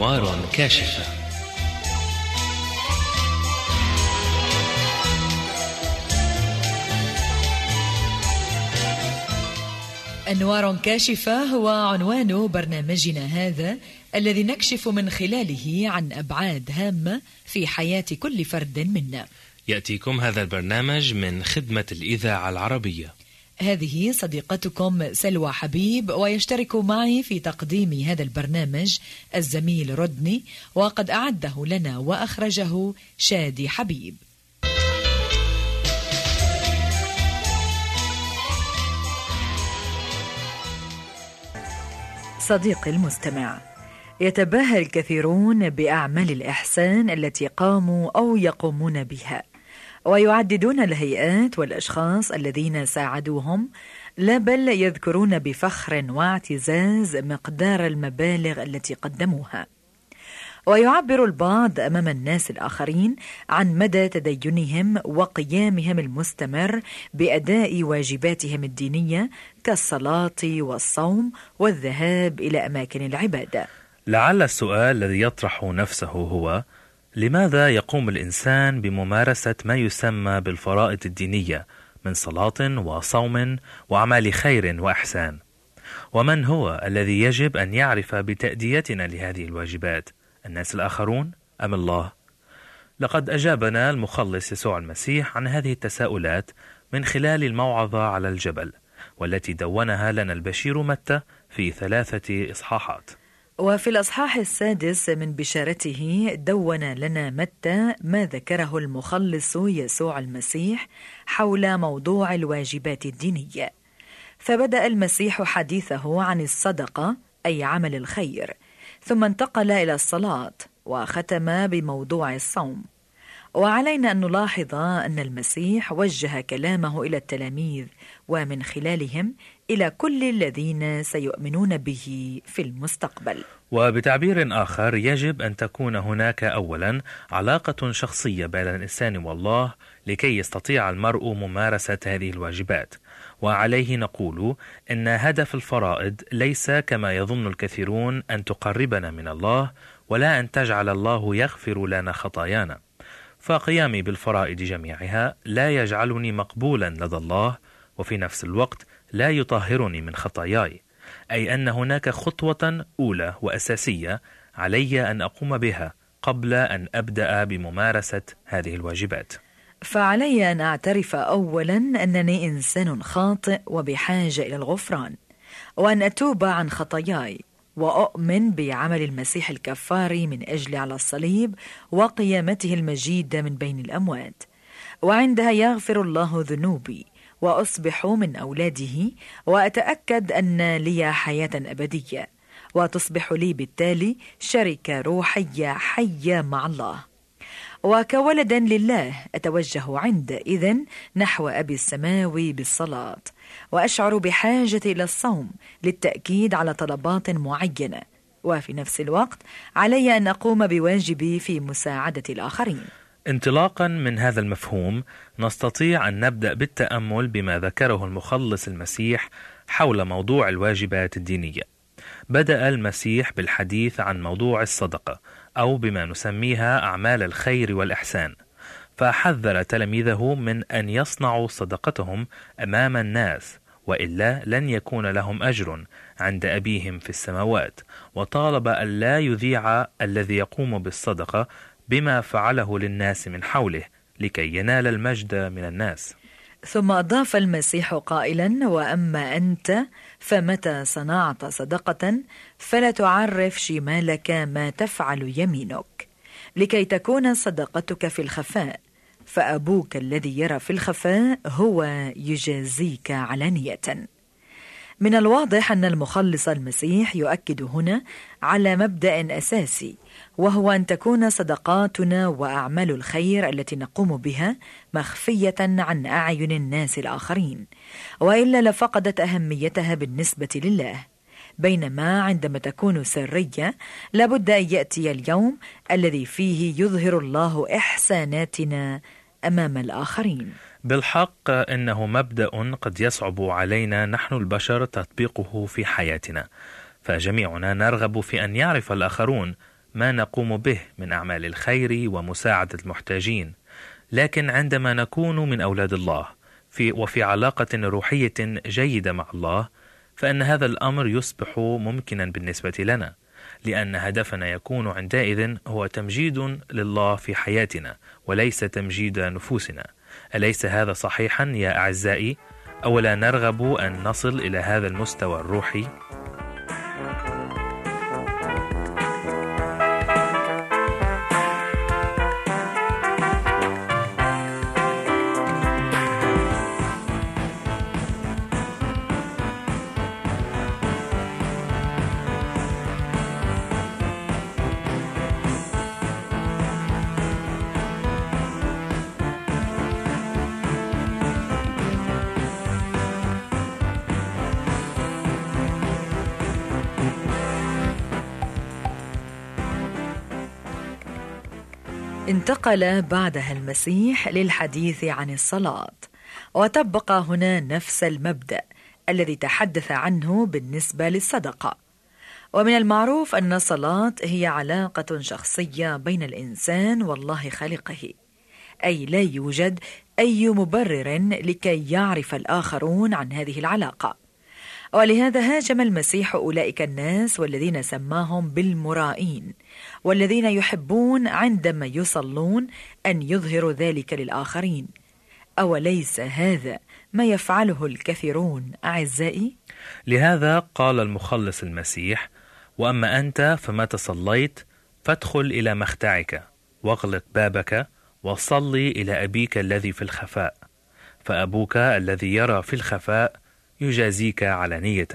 أنوار كاشفة. أنوار كاشفة هو عنوان برنامجنا هذا، الذي نكشف من خلاله عن أبعاد هامة في حياة كل فرد منا. يأتيكم هذا البرنامج من خدمة الإذاعة العربية. هذه صديقتكم سلوى حبيب، ويشترك معي في تقديم هذا البرنامج الزميل رودني، وقد أعده لنا وأخرجه شادي حبيب. صديقي المستمع، يتباهى الكثيرون بأعمال الإحسان التي قاموا أو يقومون بها، ويعددون الهيئات والأشخاص الذين ساعدوهم، لا بل يذكرون بفخر واعتزاز مقدار المبالغ التي قدموها. ويعبر البعض أمام الناس الآخرين عن مدى تدينهم وقيامهم المستمر بأداء واجباتهم الدينية كالصلاة والصوم والذهاب إلى أماكن العبادة. لعل السؤال الذي يطرح نفسه هو: لماذا يقوم الإنسان بممارسة ما يسمى بالفرائض الدينية من صلاة وصوم وأعمال خير وإحسان؟ ومن هو الذي يجب أن يعرف بتأديتنا لهذه الواجبات؟ الناس الآخرون أم الله؟ لقد أجابنا المخلص يسوع المسيح عن هذه التساؤلات من خلال الموعظة على الجبل، والتي دونها لنا البشير متى في 3 إصحاحات. وفي الأصحاح 6 من بشارته دون لنا متى ما ذكره المخلص يسوع المسيح حول موضوع الواجبات الدينية. فبدأ المسيح حديثه عن الصدقة أي عمل الخير، ثم انتقل إلى الصلاة، وختم بموضوع الصوم. وعلينا أن نلاحظ أن المسيح وجه كلامه إلى التلاميذ، ومن خلالهم إلى كل الذين سيؤمنون به في المستقبل. وبتعبير آخر، يجب أن تكون هناك أولا علاقة شخصية بين الإنسان والله لكي يستطيع المرء ممارسة هذه الواجبات. وعليه نقول إن هدف الفرائض ليس كما يظن الكثيرون أن تقربنا من الله، ولا أن تجعل الله يغفر لنا خطايانا. فقيامي بالفرائض جميعها لا يجعلني مقبولا لدى الله، وفي نفس الوقت لا يطهرني من خطاياي، أي أن هناك خطوة أولى وأساسية علي أن أقوم بها قبل أن أبدأ بممارسة هذه الواجبات. فعلي أن أعترف أولا أنني إنسان خاطئ وبحاجة إلى الغفران، وأن أتوب عن خطاياي، وأؤمن بعمل المسيح الكفاري من أجل على الصليب وقيامته المجيدة من بين الأموات. وعندها يغفر الله ذنوبي، وأصبح من أولاده، وأتأكد أن لي حياة أبدية، وتصبح لي بالتالي شركة روحية حية مع الله. وكولد لله أتوجه عندئذ نحو أبي السماوي بالصلاة، وأشعر بحاجة إلى الصوم للتأكيد على طلبات معينة، وفي نفس الوقت علي أن أقوم بواجبي في مساعدة الآخرين. انطلاقا من هذا المفهوم، نستطيع أن نبدأ بالتأمل بما ذكره المخلص المسيح حول موضوع الواجبات الدينية. بدأ المسيح بالحديث عن موضوع الصدقة، أو بما نسميها أعمال الخير والإحسان، فحذر تلاميذه من أن يصنعوا صدقتهم أمام الناس، وإلا لن يكون لهم أجر عند أبيهم في السماوات، وطالب أن لا يذيع الذي يقوم بالصدقة بما فعله للناس من حوله لكي ينال المجد من الناس. ثم أضاف المسيح قائلا: وأما أنت فمتى صنعت صدقة فلا تعرف شمالك ما تفعل يمينك، لكي تكون صدقتك في الخفاء، فأبوك الذي يرى في الخفاء هو يجازيك علانية. من الواضح أن المخلص المسيح يؤكد هنا على مبدأ أساسي، وهو أن تكون صدقاتنا وأعمال الخير التي نقوم بها مخفية عن أعين الناس الآخرين، وإلا لفقدت أهميتها بالنسبة لله. بينما عندما تكون سرية، لابد أن يأتي اليوم الذي فيه يظهر الله إحساناتنا أمام الآخرين. بالحق إنه مبدأ قد يصعب علينا نحن البشر تطبيقه في حياتنا، فجميعنا نرغب في أن يعرف الآخرون ما نقوم به من أعمال الخير ومساعدة المحتاجين، لكن عندما نكون من أولاد الله وفي علاقة روحية جيدة مع الله، فإن هذا الأمر يصبح ممكنا بالنسبة لنا، لأن هدفنا يكون عندئذ هو تمجيد لله في حياتنا وليس تمجيد نفوسنا. أليس هذا صحيحا يا أعزائي؟ أولا نرغب أن نصل إلى هذا المستوى الروحي؟ انتقل بعدها المسيح للحديث عن الصلاة، وطبق هنا نفس المبدأ الذي تحدث عنه بالنسبة للصدقة. ومن المعروف أن الصلاة هي علاقة شخصية بين الإنسان والله خالقه، أي لا يوجد أي مبرر لكي يعرف الآخرون عن هذه العلاقة. ولهذا هاجم المسيح أولئك الناس والذين سماهم بالمرائين، والذين يحبون عندما يصلون أن يظهروا ذلك للآخرين. أوليس هذا ما يفعله الكثيرون أعزائي؟ لهذا قال المخلص المسيح: وأما أنت فمتى صليت فادخل إلى مخدعك واغلق بابك وصلي إلى أبيك الذي في الخفاء، فأبوك الذي يرى في الخفاء يجازيك علانية.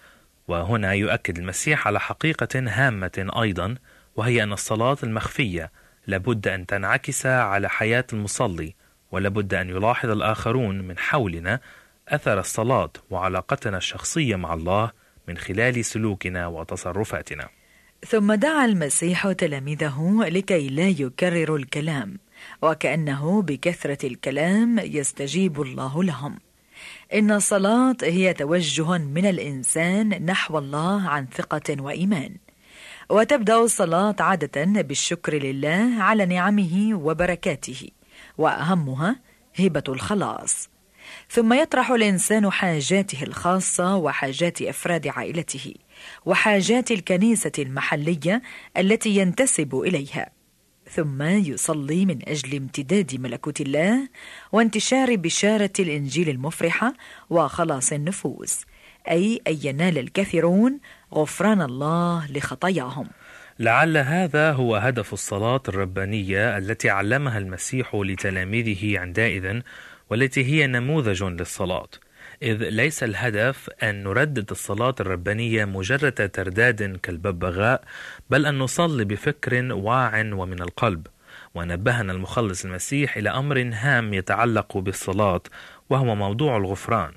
وهنا يؤكد المسيح على حقيقة هامة أيضا، وهي أن الصلاة المخفية لابد أن تنعكس على حياة المصلي، ولابد أن يلاحظ الآخرون من حولنا أثر الصلاة وعلاقتنا الشخصية مع الله من خلال سلوكنا وتصرفاتنا. ثم دعا المسيح تلاميذه لكي لا يكرروا الكلام، وكأنه بكثرة الكلام يستجيب الله لهم. إن الصلاة هي توجه من الإنسان نحو الله عن ثقة وإيمان، وتبدأ الصلاة عادة بالشكر لله على نعمه وبركاته، وأهمها هبة الخلاص. ثم يطرح الإنسان حاجاته الخاصة وحاجات أفراد عائلته وحاجات الكنيسة المحلية التي ينتسب إليها، ثم يصلي من أجل امتداد ملكوت الله وانتشار بشارة الإنجيل المفرحة وخلاص النفوس، أي أن ينال الكثيرون غفران الله لخطاياهم. لعل هذا هو هدف الصلاة الربانية التي علمها المسيح لتلاميذه عندئذ، والتي هي نموذج للصلاة، إذ ليس الهدف أن نردد الصلاة الربانية مجرد ترداد كالببغاء، بل أن نصلي بفكر واع ومن القلب. ونبهنا المخلص المسيح إلى أمر هام يتعلق بالصلاة، وهو موضوع الغفران.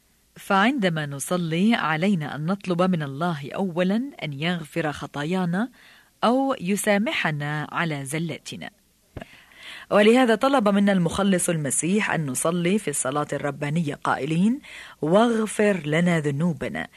فعندما نصلي علينا أن نطلب من الله أولا أن يغفر خطايانا أو يسامحنا على زلاتنا. ولهذا طلب منا المخلص المسيح أن نصلي في الصلاة الربانية قائلين: واغفر لنا ذنوبنا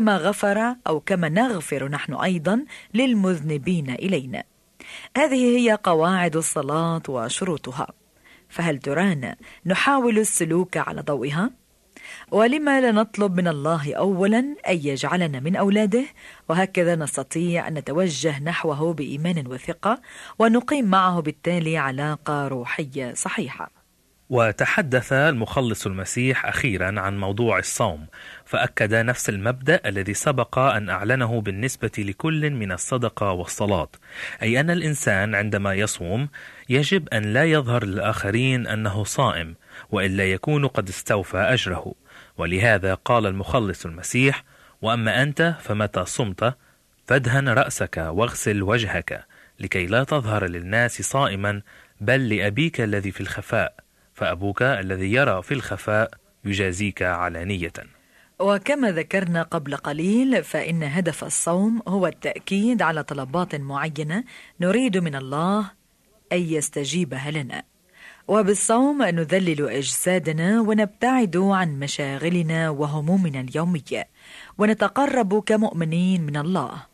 كما نغفر نحن أيضا للمذنبين إلينا. هذه هي قواعد الصلاة وشروطها، فهل ترانا نحاول السلوك على ضوئها؟ ولما لا نطلب من الله أولا أن يجعلنا من أولاده، وهكذا نستطيع أن نتوجه نحوه بإيمان وثقة، ونقيم معه بالتالي علاقة روحية صحيحة. وتحدث المخلص المسيح أخيرا عن موضوع الصوم، فأكد نفس المبدأ الذي سبق أن أعلنه بالنسبة لكل من الصدقة والصلاة، أي أن الإنسان عندما يصوم يجب أن لا يظهر للآخرين أنه صائم، وإلا يكون قد استوفى أجره. ولهذا قال المخلص المسيح: وأما أنت فمتى صمت فادهن رأسك واغسل وجهك، لكي لا تظهر للناس صائما، بل لأبيك الذي في الخفاء، فأبوك الذي يرى في الخفاء يجازيك علانية. وكما ذكرنا قبل قليل، فإن هدف الصوم هو التأكيد على طلبات معينة نريد من الله أن يستجيبها لنا، وبالصوم نذلل أجسادنا ونبتعد عن مشاغلنا وهمومنا اليومية، ونتقرب كمؤمنين من الله.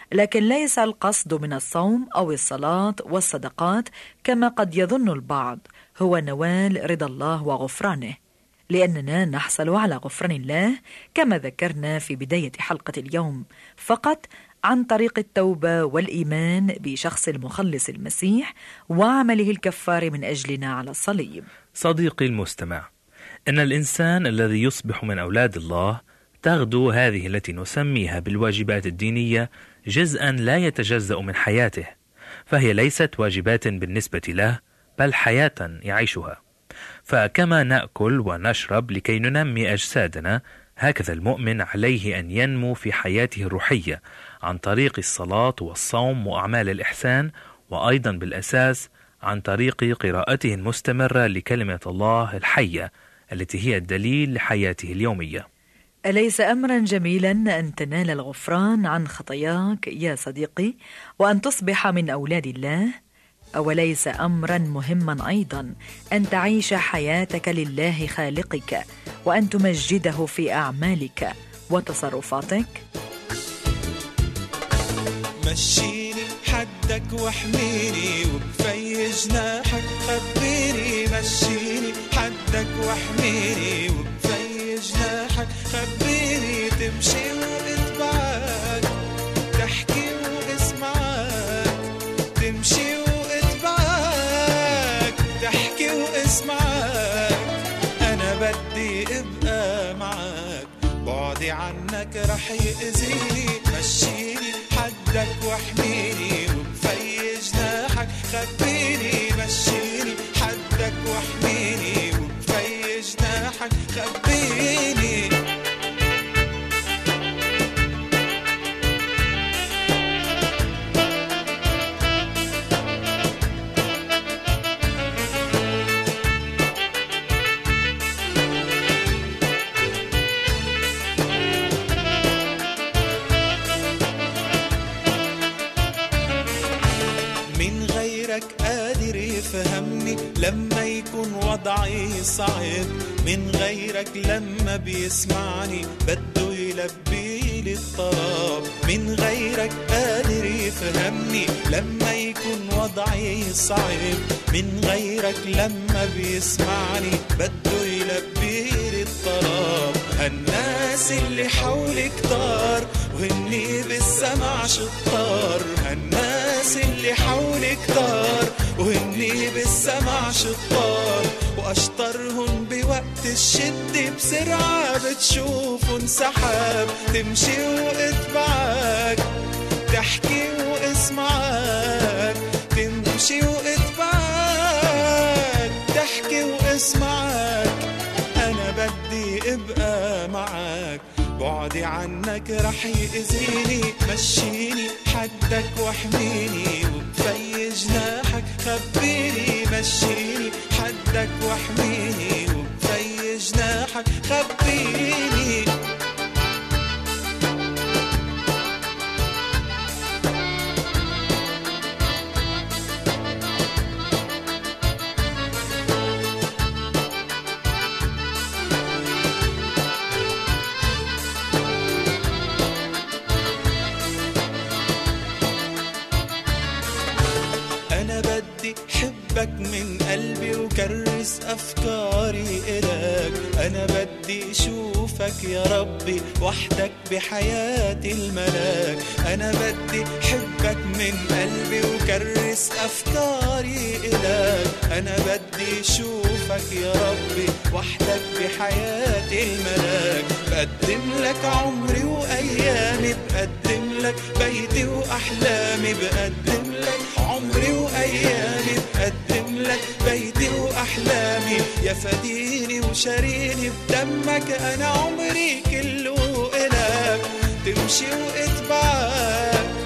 لكن ليس القصد من الصوم أو الصلاة والصدقات كما قد يظن البعض هو نوال رضا الله وغفرانه، لأننا نحصل على غفران الله كما ذكرنا في بداية حلقة اليوم فقط عن طريق التوبة والإيمان بشخص المخلص المسيح وعمله الكفار من أجلنا على الصليب. صديقي المستمع، إن الإنسان الذي يصبح من أولاد الله تغدو هذه التي نسميها بالواجبات الدينية جزءا لا يتجزأ من حياته، فهي ليست واجبات بالنسبة له بل حياة يعيشها. فكما نأكل ونشرب لكي ننمي أجسادنا، هكذا المؤمن عليه أن ينمو في حياته الروحية عن طريق الصلاة والصوم وأعمال الإحسان، وأيضا بالأساس عن طريق قراءته المستمرة لكلمة الله الحية التي هي الدليل لحياته اليومية. أليس أمرا جميلا أن تنال الغفران عن خطاياك يا صديقي وأن تصبح من أولاد الله؟ أوليس أمرا مهما أيضا أن تعيش حياتك لله خالقك وأن تمجده في أعمالك وتصرفاتك؟ مشيني حدك واحميني وبفي جناحك خبيني، مشيني حدك واحميني وبفي جناحك خبيني، تمشي واتبعك تحكي واسمعك، تمشي واتبعك تحكي واسمعك، أنا بدي ابقى معك بعدي عنك رح يأذيني، مشيني حدك واحميني وبفي جناحك خبيني، مشيني حدك واحميني وبفي جناحك خبيني. قادر يفهمني لما يكون وضعي صعب، من غيرك لما بيسمعني بده يلبي لي الطلب، من غيرك قادر يفهمني لما يكون وضعي صعب، من غيرك لما بيسمعني بده يلبي لي الطلب، هالناس اللي حولي كتار وهني بالسمع شطار، هالناس اللي حولي كتار وهني بالسمع شطار، واشطرهن بوقت الشد بسرعة بتشوفن سحاب، تمشي واتبعك تحكي واسمعك، تمشي واتبعك تحكي واسمعك، أنا بدي ابقى معك بعدي عنك رح يأذيني، مشيني حدك واحميني وبفي جناحك خبيني، مشيني حدك واحميني وبفي جناحك خبيني. حبك من قلبي وكرس أفكاري إلك، أنا بدي أشوفك يا ربي وحدك بحياتي الملاك، أنا بدي حبك من قلبي وكرس أفكاري إلك، أنا بدي أشوفك يا ربي وحدك بحياتي الملاك، بقدم لك عمري وأيامي، بقدم لك بيتي وأحلامي، بقدم لك عمري وأيامي، بقدم لك بيتي وأحلامي، يا فديني وشاريني بدمك، أنا عمري كله إلك، تمشي واتبعك